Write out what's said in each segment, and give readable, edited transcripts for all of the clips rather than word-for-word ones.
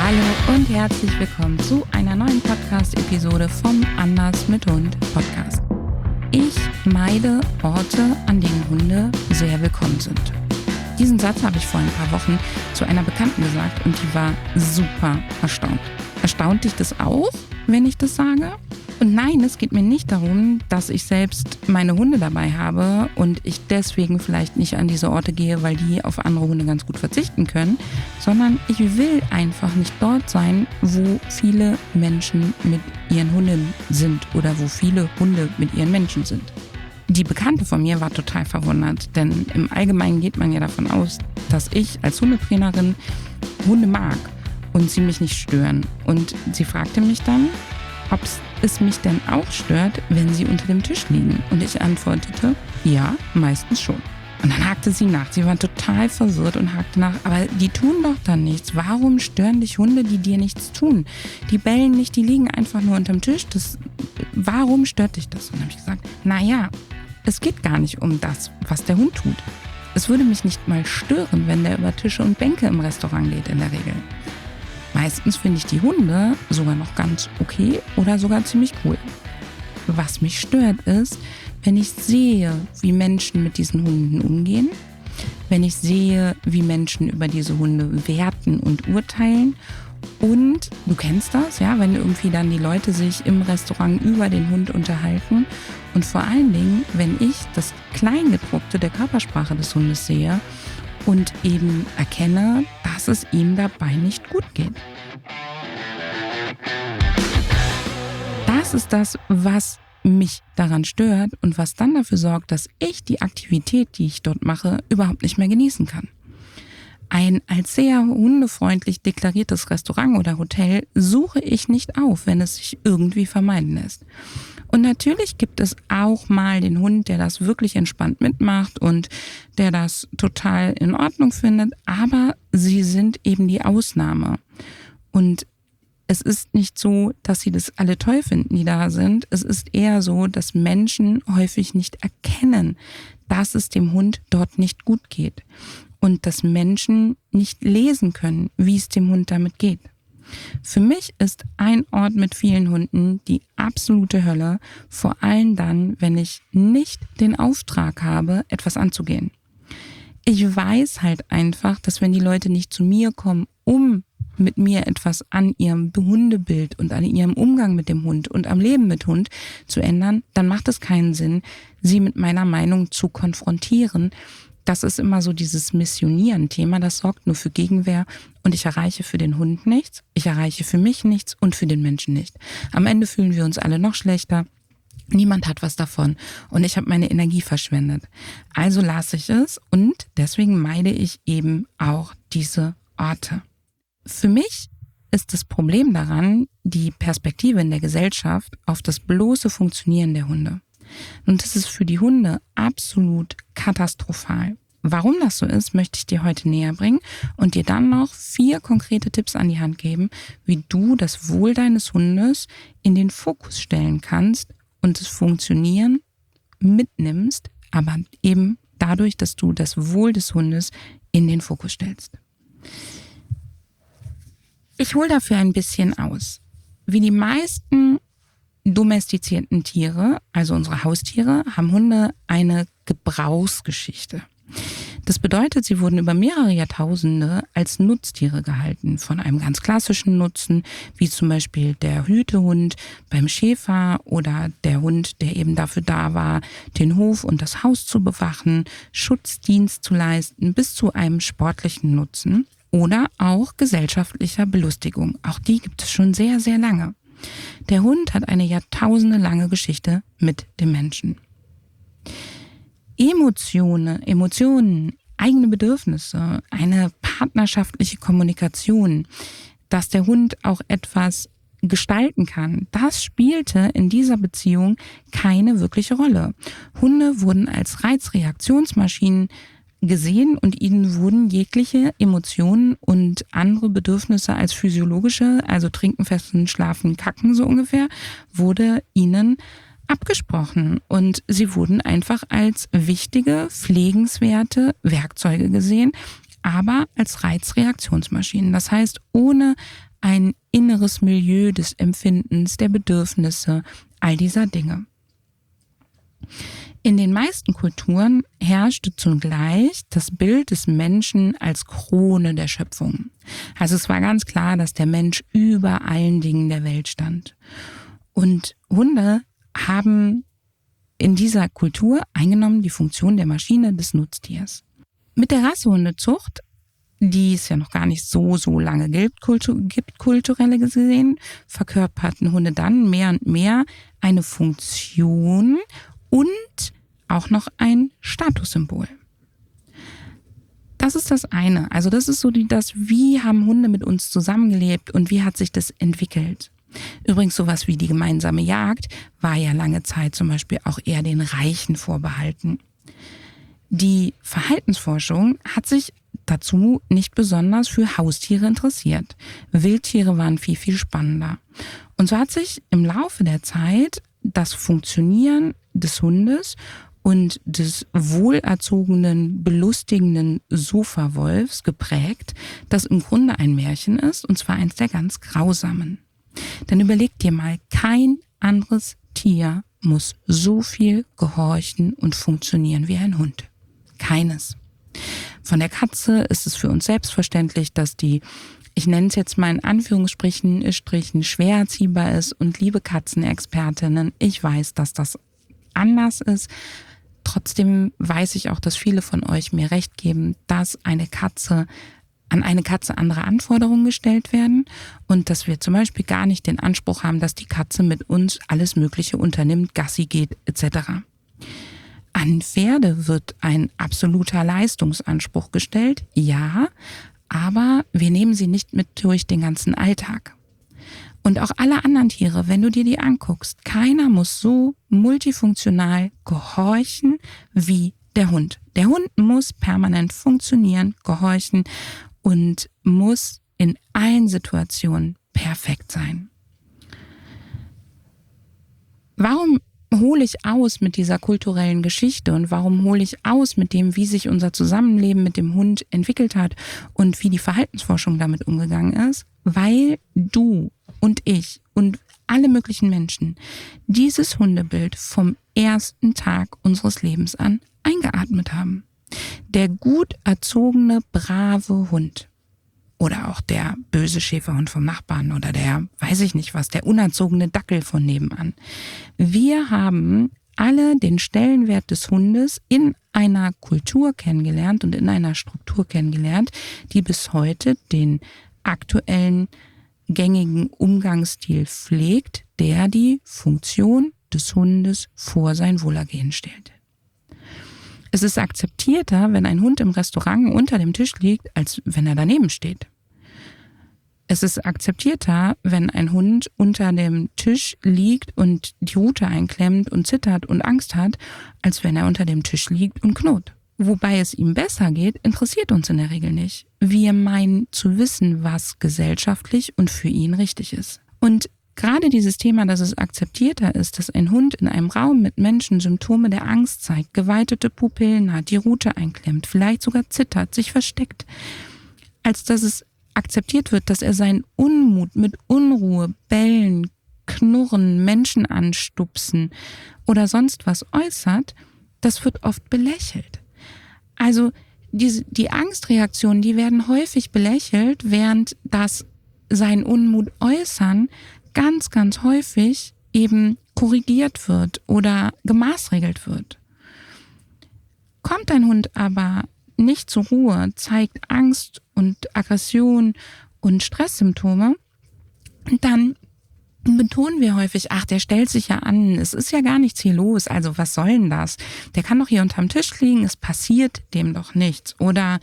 Hallo und herzlich willkommen zu einer neuen Podcast-Episode vom Anders mit Hund Podcast. Ich meide Orte, an denen Hunde sehr willkommen sind. Diesen Satz habe ich vor ein paar Wochen zu einer Bekannten gesagt und die war super erstaunt. Erstaunt dich das auch, wenn ich das sage? Und nein, es geht mir nicht darum, dass ich selbst meine Hunde dabei habe und ich deswegen vielleicht nicht an diese Orte gehe, weil die auf andere Hunde ganz gut verzichten können, sondern ich will einfach nicht dort sein, wo viele Menschen mit ihren Hunden sind oder wo viele Hunde mit ihren Menschen sind. Die Bekannte von mir war total verwundert, denn im Allgemeinen geht man ja davon aus, dass ich als Hundetrainerin Hunde mag und sie mich nicht stören. Und sie fragte mich dann, ob es mich denn auch stört, wenn sie unter dem Tisch liegen. Und ich antwortete, ja, meistens schon. Und dann hakte sie nach. Sie war total verwirrt und hakte nach. Aber die tun doch dann nichts. Warum stören dich Hunde, die dir nichts tun? Die bellen nicht, die liegen einfach nur unterm Tisch. Warum stört dich das? Und dann habe ich gesagt, naja, es geht gar nicht um das, was der Hund tut. Es würde mich nicht mal stören, wenn der über Tische und Bänke im Restaurant geht in der Regel. Meistens finde ich die Hunde sogar noch ganz okay oder sogar ziemlich cool. Was mich stört ist, wenn ich sehe, wie Menschen mit diesen Hunden umgehen, wenn ich sehe, wie Menschen über diese Hunde werten und urteilen und, du kennst das, ja, wenn irgendwie dann die Leute sich im Restaurant über den Hund unterhalten und vor allen Dingen, wenn ich das Kleingedruckte der Körpersprache des Hundes sehe und eben erkenne, dass es ihm dabei nicht gut geht. Das ist das, was mich daran stört und was dann dafür sorgt, dass ich die Aktivität, die ich dort mache, überhaupt nicht mehr genießen kann. Ein als sehr hundefreundlich deklariertes Restaurant oder Hotel suche ich nicht auf, wenn es sich irgendwie vermeiden lässt. Und natürlich gibt es auch mal den Hund, der das wirklich entspannt mitmacht und der das total in Ordnung findet, aber sie sind eben die Ausnahme. Und es ist nicht so, dass sie das alle toll finden, die da sind. Es ist eher so, dass Menschen häufig nicht erkennen, dass es dem Hund dort nicht gut geht. Und dass Menschen nicht lesen können, wie es dem Hund damit geht. Für mich ist ein Ort mit vielen Hunden die absolute Hölle, vor allem dann, wenn ich nicht den Auftrag habe, etwas anzugehen. Ich weiß halt einfach, dass wenn die Leute nicht zu mir kommen, um mit mir etwas an ihrem Hundebild und an ihrem Umgang mit dem Hund und am Leben mit Hund zu ändern, dann macht es keinen Sinn, sie mit meiner Meinung zu konfrontieren. Das ist immer so dieses Missionieren-Thema, das sorgt nur für Gegenwehr und ich erreiche für den Hund nichts, ich erreiche für mich nichts und für den Menschen nicht. Am Ende fühlen wir uns alle noch schlechter, niemand hat was davon und ich habe meine Energie verschwendet. Also lasse ich es und deswegen meide ich eben auch diese Orte. Für mich ist das Problem daran die Perspektive in der Gesellschaft auf das bloße Funktionieren der Hunde. Und das ist für die Hunde absolut katastrophal. Warum das so ist, möchte ich dir heute näher bringen und dir dann noch 4 konkrete Tipps an die Hand geben, wie du das Wohl deines Hundes in den Fokus stellen kannst und das Funktionieren mitnimmst, aber eben dadurch, dass du das Wohl des Hundes in den Fokus stellst. Ich hole dafür ein bisschen aus. Wie die meisten domestizierten Tiere, also unsere Haustiere, haben Hunde eine Gebrauchsgeschichte. Das bedeutet, sie wurden über mehrere Jahrtausende als Nutztiere gehalten. Von einem ganz klassischen Nutzen, wie zum Beispiel der Hütehund beim Schäfer oder der Hund, der eben dafür da war, den Hof und das Haus zu bewachen, Schutzdienst zu leisten, bis zu einem sportlichen Nutzen oder auch gesellschaftlicher Belustigung. Auch die gibt es schon sehr, sehr lange. Der Hund hat eine jahrtausendelange Geschichte mit dem Menschen. Emotionen, eigene Bedürfnisse, eine partnerschaftliche Kommunikation, dass der Hund auch etwas gestalten kann, das spielte in dieser Beziehung keine wirkliche Rolle. Hunde wurden als Reizreaktionsmaschinen gesehen und ihnen wurden jegliche Emotionen und andere Bedürfnisse als physiologische, also trinken, fressen, schlafen, kacken so ungefähr, wurde ihnen abgesprochen und sie wurden einfach als wichtige, pflegenswerte Werkzeuge gesehen, aber als Reizreaktionsmaschinen. Das heißt, ohne ein inneres Milieu des Empfindens, der Bedürfnisse, all dieser Dinge. In den meisten Kulturen herrschte zugleich das Bild des Menschen als Krone der Schöpfung. Also es war ganz klar, dass der Mensch über allen Dingen der Welt stand. Und Hunde haben in dieser Kultur eingenommen die Funktion der Maschine, des Nutztiers. Mit der Rassehundezucht, die es ja noch gar nicht so lange gibt, kulturell gesehen, verkörperten Hunde dann mehr und mehr eine Funktion und auch noch ein Statussymbol. Das ist das eine. Also das ist so wie haben Hunde mit uns zusammengelebt und wie hat sich das entwickelt. Übrigens sowas wie die gemeinsame Jagd war ja lange Zeit zum Beispiel auch eher den Reichen vorbehalten. Die Verhaltensforschung hat sich dazu nicht besonders für Haustiere interessiert. Wildtiere waren viel spannender. Und so hat sich im Laufe der Zeit das Funktionieren des Hundes und des wohlerzogenen, belustigenden Sofa-Wolfs geprägt, das im Grunde ein Märchen ist, und zwar eins der ganz grausamen. Denn überleg dir mal, kein anderes Tier muss so viel gehorchen und funktionieren wie ein Hund. Keines. Von der Katze ist es für uns selbstverständlich, dass die, ich nenne es jetzt mal in Anführungsstrichen, schwer erziehbar ist, und liebe Katzenexpertinnen, ich weiß, dass das anders ist. Trotzdem weiß ich auch, dass viele von euch mir recht geben, dass an eine Katze andere Anforderungen gestellt werden und dass wir zum Beispiel gar nicht den Anspruch haben, dass die Katze mit uns alles Mögliche unternimmt, Gassi geht etc. An Pferde wird ein absoluter Leistungsanspruch gestellt, ja, aber wir nehmen sie nicht mit durch den ganzen Alltag. Und auch alle anderen Tiere, wenn du dir die anguckst, keiner muss so multifunktional gehorchen wie der Hund. Der Hund muss permanent funktionieren, gehorchen und muss in allen Situationen perfekt sein. Warum hole ich aus mit dieser kulturellen Geschichte und warum hole ich aus mit dem, wie sich unser Zusammenleben mit dem Hund entwickelt hat und wie die Verhaltensforschung damit umgegangen ist? Weil du und ich und alle möglichen Menschen dieses Hundebild vom ersten Tag unseres Lebens an eingeatmet haben. Der gut erzogene, brave Hund oder auch der böse Schäferhund vom Nachbarn oder der, weiß ich nicht was, der unerzogene Dackel von nebenan. Wir haben alle den Stellenwert des Hundes in einer Kultur kennengelernt und in einer Struktur kennengelernt, die bis heute den aktuellen gängigen Umgangsstil pflegt, der die Funktion des Hundes vor sein Wohlergehen stellt. Es ist akzeptierter, wenn ein Hund im Restaurant unter dem Tisch liegt, als wenn er daneben steht. Es ist akzeptierter, wenn ein Hund unter dem Tisch liegt und die Rute einklemmt und zittert und Angst hat, als wenn er unter dem Tisch liegt und knurrt. Wobei es ihm besser geht, interessiert uns in der Regel nicht. Wir meinen zu wissen, was gesellschaftlich und für ihn richtig ist. Und gerade dieses Thema, dass es akzeptierter ist, dass ein Hund in einem Raum mit Menschen Symptome der Angst zeigt, geweitete Pupillen hat, die Rute einklemmt, vielleicht sogar zittert, sich versteckt, als dass es akzeptiert wird, dass er seinen Unmut mit Unruhe, Bellen, Knurren, Menschen anstupsen oder sonst was äußert, das wird oft belächelt. Also die Angstreaktionen, die werden häufig belächelt, während das seinen Unmut äußern ganz häufig eben korrigiert wird oder gemaßregelt wird. Kommt ein Hund aber nicht zur Ruhe, zeigt Angst und Aggression und Stresssymptome, dann betonen wir häufig, ach, der stellt sich ja an, es ist ja gar nichts hier los, also was soll denn das? Der kann doch hier unterm Tisch liegen, es passiert dem doch nichts. Oder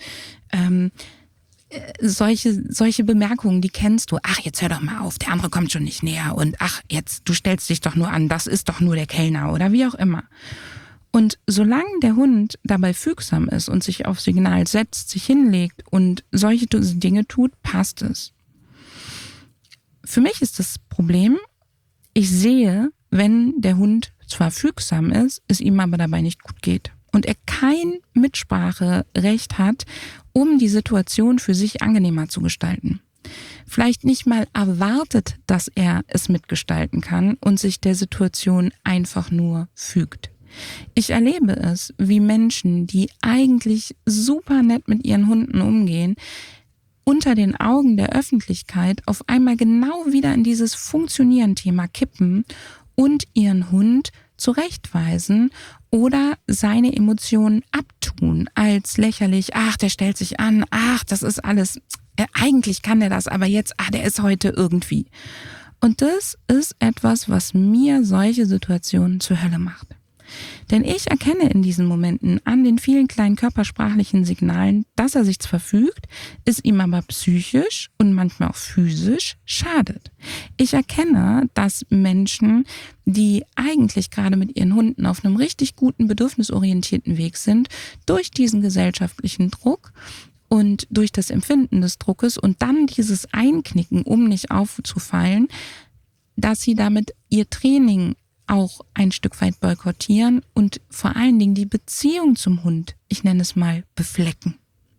solche Bemerkungen, die kennst du. Ach, jetzt hör doch mal auf, der andere kommt schon nicht näher. Und ach, jetzt, du stellst dich doch nur an, das ist doch nur der Kellner oder wie auch immer. Und solange der Hund dabei fügsam ist und sich auf Signal setzt, sich hinlegt und solche Dinge tut, passt es. Für mich ist das Problem, ich sehe, wenn der Hund zwar fügsam ist, es ihm aber dabei nicht gut geht. und er kein Mitspracherecht hat, um die Situation für sich angenehmer zu gestalten. Vielleicht nicht mal erwartet, dass er es mitgestalten kann und sich der Situation einfach nur fügt. Ich erlebe es, wie Menschen, die eigentlich super nett mit ihren Hunden umgehen, unter den Augen der Öffentlichkeit auf einmal genau wieder in dieses Funktionieren-Thema kippen und ihren Hund zurechtweisen oder seine Emotionen abtun als lächerlich. Ach, der stellt sich an. Ach, das ist alles. Eigentlich kann der das, aber jetzt, der ist heute irgendwie. Und das ist etwas, was mir solche Situationen zur Hölle macht. Denn ich erkenne in diesen Momenten an den vielen kleinen körpersprachlichen Signalen, dass er sich zwar fügt, es ihm aber psychisch und manchmal auch physisch schadet. Ich erkenne, dass Menschen, die eigentlich gerade mit ihren Hunden auf einem richtig guten, bedürfnisorientierten Weg sind, durch diesen gesellschaftlichen Druck und durch das Empfinden des Druckes und dann dieses Einknicken, um nicht aufzufallen, dass sie damit ihr Training auch ein Stück weit boykottieren und vor allen Dingen die Beziehung zum Hund, ich nenne es mal, beflecken.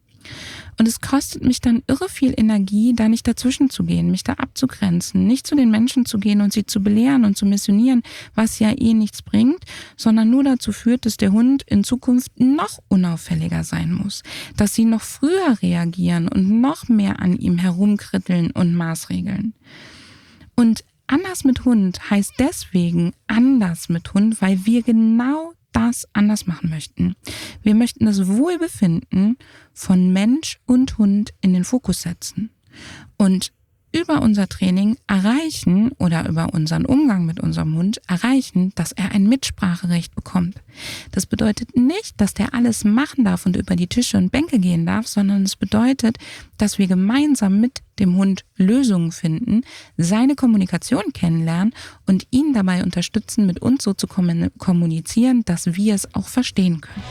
Und es kostet mich dann irre viel Energie, da nicht dazwischen zu gehen, mich da abzugrenzen, nicht zu den Menschen zu gehen und sie zu belehren und zu missionieren, was ja nichts bringt, sondern nur dazu führt, dass der Hund in Zukunft noch unauffälliger sein muss, dass sie noch früher reagieren und noch mehr an ihm herumkritteln und maßregeln. Und anders mit Hund heißt deswegen anders mit Hund, weil wir genau das anders machen möchten. Wir möchten das Wohlbefinden von Mensch und Hund in den Fokus setzen und über unser Training erreichen oder über unseren Umgang mit unserem Hund erreichen, dass er ein Mitspracherecht bekommt. Das bedeutet nicht, dass der alles machen darf und über die Tische und Bänke gehen darf, sondern es bedeutet, dass wir gemeinsam mit dem Hund Lösungen finden, seine Kommunikation kennenlernen und ihn dabei unterstützen, mit uns so zu kommunizieren, dass wir es auch verstehen können.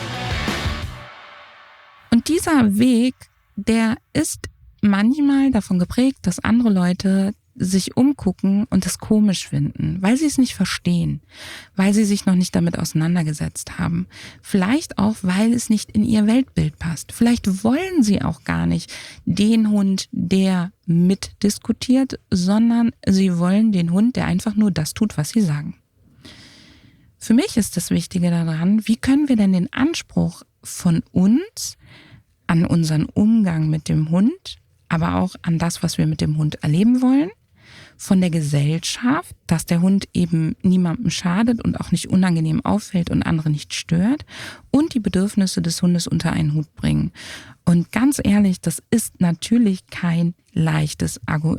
Und dieser Weg, der ist manchmal davon geprägt, dass andere Leute sich umgucken und es komisch finden, weil sie es nicht verstehen, weil sie sich noch nicht damit auseinandergesetzt haben. Vielleicht auch, weil es nicht in ihr Weltbild passt. Vielleicht wollen sie auch gar nicht den Hund, der mitdiskutiert, sondern sie wollen den Hund, der einfach nur das tut, was sie sagen. Für mich ist das Wichtige daran, wie können wir denn den Anspruch von uns an unseren Umgang mit dem Hund, aber auch an das, was wir mit dem Hund erleben wollen, von der Gesellschaft, dass der Hund eben niemandem schadet und auch nicht unangenehm auffällt und andere nicht stört und die Bedürfnisse des Hundes unter einen Hut bringen. Und ganz ehrlich, das ist natürlich kein leichtes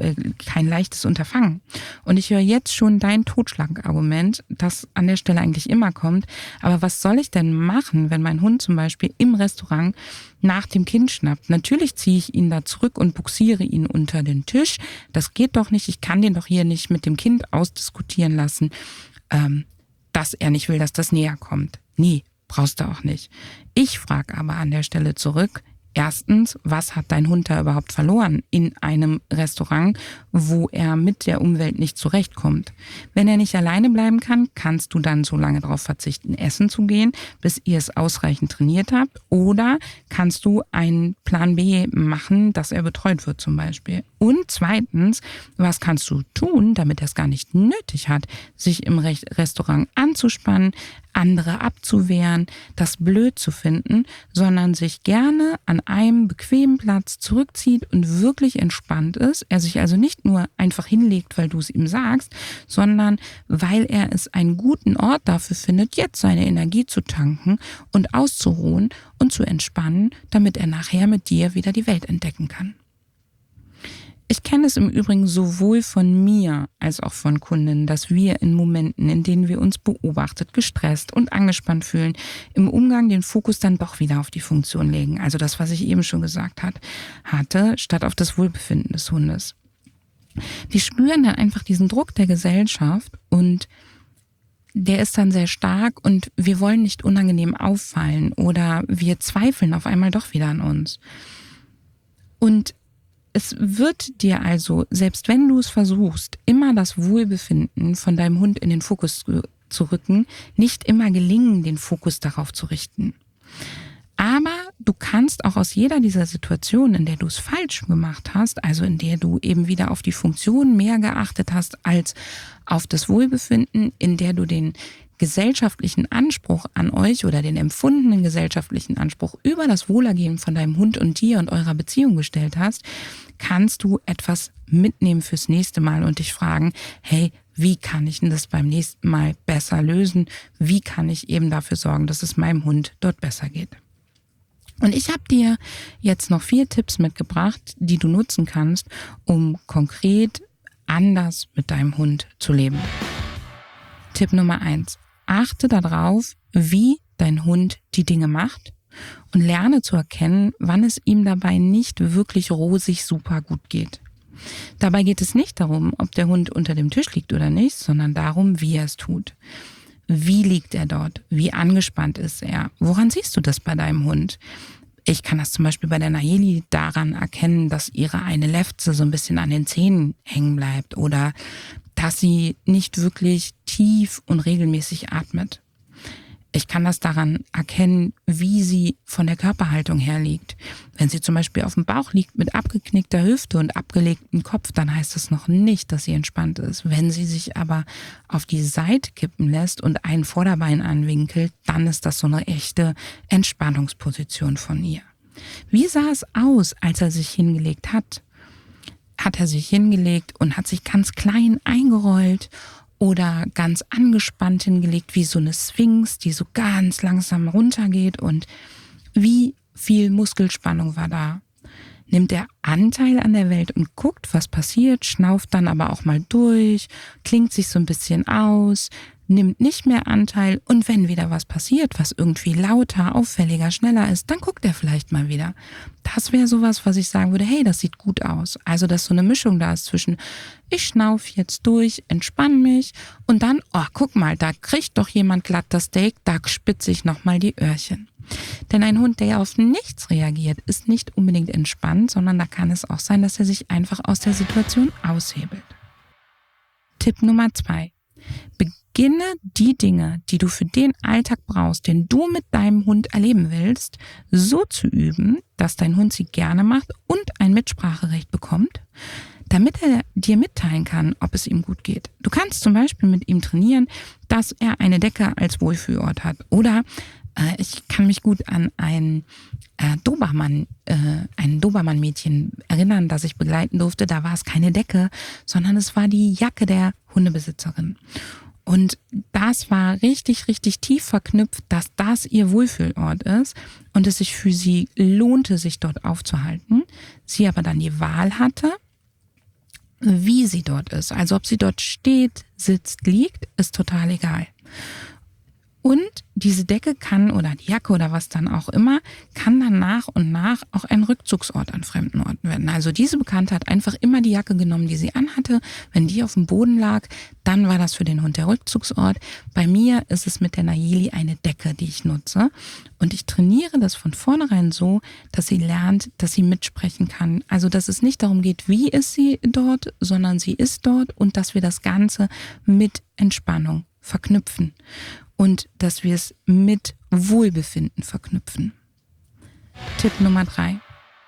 Unterfangen. Und ich höre jetzt schon dein Totschlagargument, das an der Stelle eigentlich immer kommt. Aber was soll ich denn machen, wenn mein Hund zum Beispiel im Restaurant nach dem Kind schnappt? Natürlich ziehe ich ihn da zurück und buxiere ihn unter den Tisch. Das geht doch nicht. Ich kann den doch hier nicht mit dem Kind ausdiskutieren lassen, dass er nicht will, dass das näher kommt. Nee, brauchst du auch nicht. Ich frage aber an der Stelle zurück, erstens, was hat dein Hund da überhaupt verloren in einem Restaurant, wo er mit der Umwelt nicht zurechtkommt? Wenn er nicht alleine bleiben kann, kannst du dann so lange darauf verzichten, essen zu gehen, bis ihr es ausreichend trainiert habt? Oder kannst du einen Plan B machen, dass er betreut wird zum Beispiel? Und zweitens, was kannst du tun, damit er es gar nicht nötig hat, sich im Restaurant anzuspannen, andere abzuwehren, das blöd zu finden, sondern sich gerne an einem bequemen Platz zurückzieht und wirklich entspannt ist. Er sich also nicht nur einfach hinlegt, weil du es ihm sagst, sondern weil er es einen guten Ort dafür findet, jetzt seine Energie zu tanken und auszuruhen und zu entspannen, damit er nachher mit dir wieder die Welt entdecken kann. Ich kenne es im Übrigen sowohl von mir als auch von Kunden, dass wir in Momenten, in denen wir uns beobachtet, gestresst und angespannt fühlen, im Umgang den Fokus dann doch wieder auf die Funktion legen. Also das, was ich eben schon gesagt hatte, statt auf das Wohlbefinden des Hundes. Wir spüren dann einfach diesen Druck der Gesellschaft und der ist dann sehr stark und wir wollen nicht unangenehm auffallen oder wir zweifeln auf einmal doch wieder an uns. Und es wird dir also, selbst wenn du es versuchst, immer das Wohlbefinden von deinem Hund in den Fokus zu rücken, nicht immer gelingen, den Fokus darauf zu richten. Aber du kannst auch aus jeder dieser Situationen, in der du es falsch gemacht hast, also in der du eben wieder auf die Funktion mehr geachtet hast als auf das Wohlbefinden, in der du den gesellschaftlichen Anspruch an euch oder den empfundenen gesellschaftlichen Anspruch über das Wohlergehen von deinem Hund und dir und eurer Beziehung gestellt hast, kannst du etwas mitnehmen fürs nächste Mal und dich fragen, hey, wie kann ich denn das beim nächsten Mal besser lösen? Wie kann ich eben dafür sorgen, dass es meinem Hund dort besser geht? Und ich habe dir jetzt noch 4 Tipps mitgebracht, die du nutzen kannst, um konkret anders mit deinem Hund zu leben. Tipp Nummer 1. Achte darauf, wie dein Hund die Dinge macht und lerne zu erkennen, wann es ihm dabei nicht wirklich rosig super gut geht. Dabei geht es nicht darum, ob der Hund unter dem Tisch liegt oder nicht, sondern darum, wie er es tut. Wie liegt er dort? Wie angespannt ist er? Woran siehst du das bei deinem Hund? Ich kann das zum Beispiel bei der Nayeli daran erkennen, dass ihre eine Lefze so ein bisschen an den Zähnen hängen bleibt oder dass sie nicht wirklich tief und regelmäßig atmet. Ich kann das daran erkennen, wie sie von der Körperhaltung her liegt. Wenn sie zum Beispiel auf dem Bauch liegt mit abgeknickter Hüfte und abgelegtem Kopf, dann heißt das noch nicht, dass sie entspannt ist. Wenn sie sich aber auf die Seite kippen lässt und ein Vorderbein anwinkelt, dann ist das so eine echte Entspannungsposition von ihr. Wie sah es aus, als er sich hingelegt hat? Hat er sich hingelegt und hat sich ganz klein eingerollt oder ganz angespannt hingelegt, wie so eine Sphinx, die so ganz langsam runtergeht? Und wie viel Muskelspannung war da? Nimmt er Anteil an der Welt und guckt, was passiert, schnauft dann aber auch mal durch, klingt sich so ein bisschen aus, nimmt nicht mehr Anteil und wenn wieder was passiert, was irgendwie lauter, auffälliger, schneller ist, dann guckt er vielleicht mal wieder. Das wäre sowas, was ich sagen würde, hey, das sieht gut aus. Also, dass so eine Mischung da ist zwischen, ich schnauf jetzt durch, entspann mich und dann, oh, guck mal, da kriegt doch jemand glatt das Steak, da spitze ich nochmal die Öhrchen. Denn ein Hund, der auf nichts reagiert, ist nicht unbedingt entspannt, sondern da kann es auch sein, dass er sich einfach aus der Situation aushebelt. Tipp Nummer 2. Beginne die Dinge, die du für den Alltag brauchst, den du mit deinem Hund erleben willst, so zu üben, dass dein Hund sie gerne macht und ein Mitspracherecht bekommt, damit er dir mitteilen kann, ob es ihm gut geht. Du kannst zum Beispiel mit ihm trainieren, dass er eine Decke als Wohlfühlort hat. Oder ich kann mich gut an ein Dobermann-Mädchen erinnern, das ich begleiten durfte. Da war es keine Decke, sondern es war die Jacke der Hundebesitzerin. Und das war richtig, richtig tief verknüpft, dass das ihr Wohlfühlort ist und es sich für sie lohnte, sich dort aufzuhalten. Sie aber dann die Wahl hatte, wie sie dort ist. Also ob sie dort steht, sitzt, liegt, ist total egal. Und diese Decke kann, oder die Jacke oder was dann auch immer, kann dann nach und nach auch ein Rückzugsort an fremden Orten werden. Also diese Bekannte hat einfach immer die Jacke genommen, die sie anhatte. Wenn die auf dem Boden lag, dann war das für den Hund der Rückzugsort. Bei mir ist es mit der Nayeli eine Decke, die ich nutze. Und ich trainiere das von vornherein so, dass sie lernt, dass sie mitsprechen kann. Also dass es nicht darum geht, wie ist sie dort, sondern sie ist dort und dass wir das Ganze mit Entspannung verknüpfen. Und dass wir es mit Wohlbefinden verknüpfen. Tipp Nummer 3.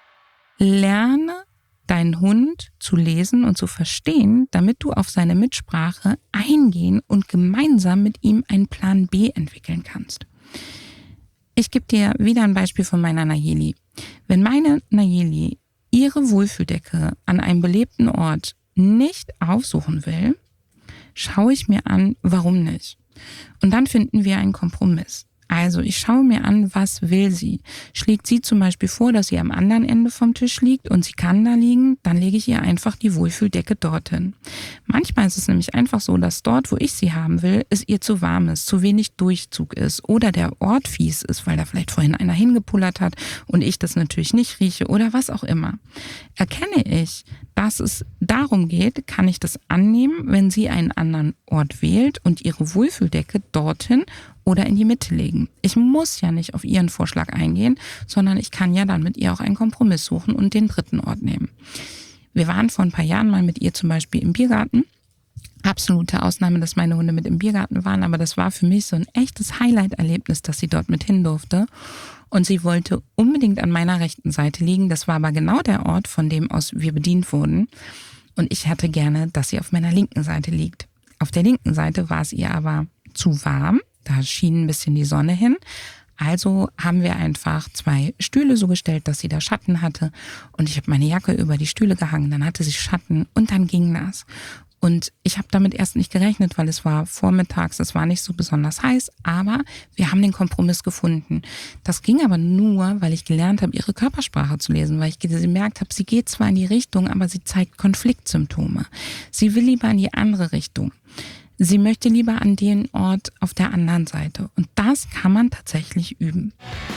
Lerne deinen Hund zu lesen und zu verstehen, damit du auf seine Mitsprache eingehen und gemeinsam mit ihm einen Plan B entwickeln kannst. Ich gebe dir wieder ein Beispiel von meiner Nayeli. Wenn meine Nayeli ihre Wohlfühldecke an einem belebten Ort nicht aufsuchen will, schaue ich mir an, warum nicht. Und dann finden wir einen Kompromiss. Also ich schaue mir an, was will sie. Schlägt sie zum Beispiel vor, dass sie am anderen Ende vom Tisch liegt und sie kann da liegen, dann lege ich ihr einfach die Wohlfühldecke dorthin. Manchmal ist es nämlich einfach so, dass dort, wo ich sie haben will, es ihr zu warm ist, zu wenig Durchzug ist oder der Ort fies ist, weil da vielleicht vorhin einer hingepullert hat und ich das natürlich nicht rieche oder was auch immer. Erkenne ich, dass es darum geht, kann ich das annehmen, wenn sie einen anderen Ort wählt und ihre Wohlfühldecke dorthin oder in die Mitte legen. Ich muss ja nicht auf ihren Vorschlag eingehen, sondern ich kann ja dann mit ihr auch einen Kompromiss suchen und den dritten Ort nehmen. Wir waren vor ein paar Jahren mal mit ihr zum Beispiel im Biergarten, absolute Ausnahme, dass meine Hunde mit im Biergarten waren, aber das war für mich so ein echtes Highlight-Erlebnis, dass sie dort mit hin durfte. Und sie wollte unbedingt an meiner rechten Seite liegen. Das war aber genau der Ort, von dem aus wir bedient wurden. Und ich hatte gerne, dass sie auf meiner linken Seite liegt. Auf der linken Seite war es ihr aber zu warm. Da schien ein bisschen die Sonne hin. Also haben wir einfach 2 Stühle so gestellt, dass sie da Schatten hatte. Und ich habe meine Jacke über die Stühle gehangen. Dann hatte sie Schatten und dann ging das. Und ich habe damit erst nicht gerechnet, weil es war vormittags, es war nicht so besonders heiß, aber wir haben den Kompromiss gefunden. Das ging aber nur, weil ich gelernt habe, ihre Körpersprache zu lesen, weil ich gemerkt habe, sie geht zwar in die Richtung, aber sie zeigt Konfliktsymptome. Sie will lieber in die andere Richtung. Sie möchte lieber an den Ort auf der anderen Seite. Und das kann man tatsächlich üben.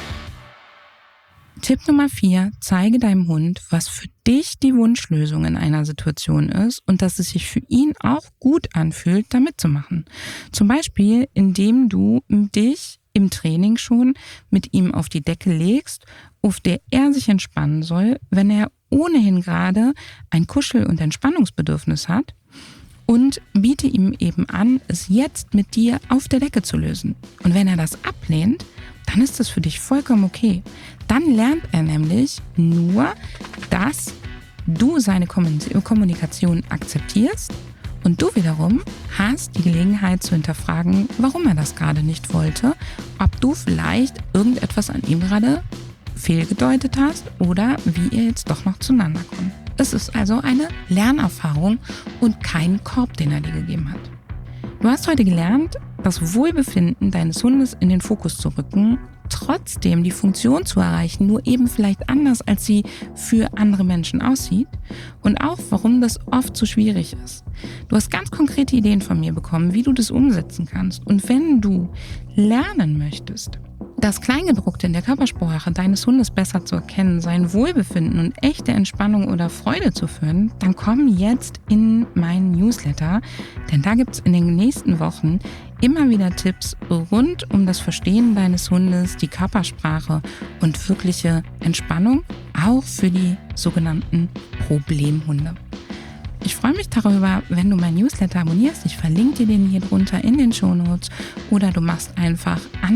Tipp Nummer 4, zeige deinem Hund, was für dich die Wunschlösung in einer Situation ist und dass es sich für ihn auch gut anfühlt, da mitzumachen. Zum Beispiel, indem du dich im Training schon mit ihm auf die Decke legst, auf der er sich entspannen soll, wenn er ohnehin gerade ein Kuschel- und Entspannungsbedürfnis hat. Und biete ihm eben an, es jetzt mit dir auf der Decke zu lösen. Und wenn er das ablehnt, dann ist das für dich vollkommen okay. Dann lernt er nämlich nur, dass du seine Kommunikation akzeptierst und du wiederum hast die Gelegenheit zu hinterfragen, warum er das gerade nicht wollte, ob du vielleicht irgendetwas an ihm gerade fehlgedeutet hast oder wie ihr jetzt doch noch zueinander kommt. Es ist also eine Lernerfahrung und kein Korb, den er dir gegeben hat. Du hast heute gelernt, das Wohlbefinden deines Hundes in den Fokus zu rücken, trotzdem die Funktion zu erreichen, nur eben vielleicht anders, als sie für andere Menschen aussieht und auch, warum das oft so schwierig ist. Du hast ganz konkrete Ideen von mir bekommen, wie du das umsetzen kannst. Und wenn du lernen möchtest, das Kleingedruckte in der Körpersprache deines Hundes besser zu erkennen, sein Wohlbefinden und echte Entspannung oder Freude zu führen, dann komm jetzt in meinen Newsletter, denn da gibt es in den nächsten Wochen immer wieder Tipps rund um das Verstehen deines Hundes, die Körpersprache und wirkliche Entspannung, auch für die sogenannten Problemhunde. Ich freue mich darüber, wenn du meinen Newsletter abonnierst. Ich verlinke dir den hier drunter in den Shownotes oder du machst einfach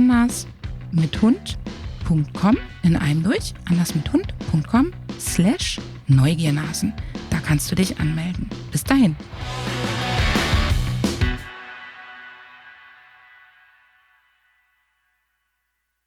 andersmithund.com in einem durch, andersmithund.com/Neugiernasen. Da kannst du dich anmelden. Bis dahin.